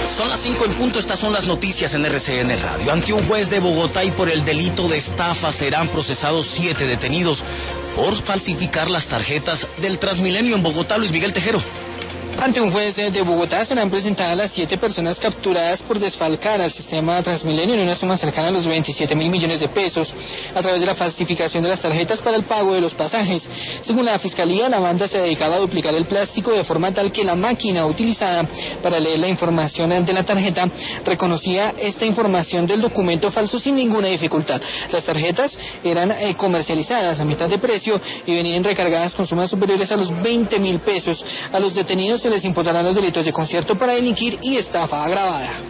Son las 5 en punto, estas son las noticias en RCN Radio. Ante un juez de Bogotá y por el delito de estafa serán procesados 7 detenidos por falsificar las tarjetas del Transmilenio en Bogotá. Luis Miguel Tejero. Ante un juez de Bogotá serán presentadas las 7 personas capturadas por desfalcar al sistema Transmilenio en una suma cercana a los 27.000 millones de pesos a través de la falsificación de las tarjetas para el pago de los pasajes. Según la Fiscalía, la banda se dedicaba a duplicar el plástico de forma tal que la máquina utilizada para leer la información de la tarjeta reconocía esta información del documento falso sin ninguna dificultad. Las tarjetas eran comercializadas a mitad de precio y venían recargadas con sumas superiores a los 20.000 pesos. A los detenidos se les imputarán los delitos de concierto para delinquir y estafa agravada.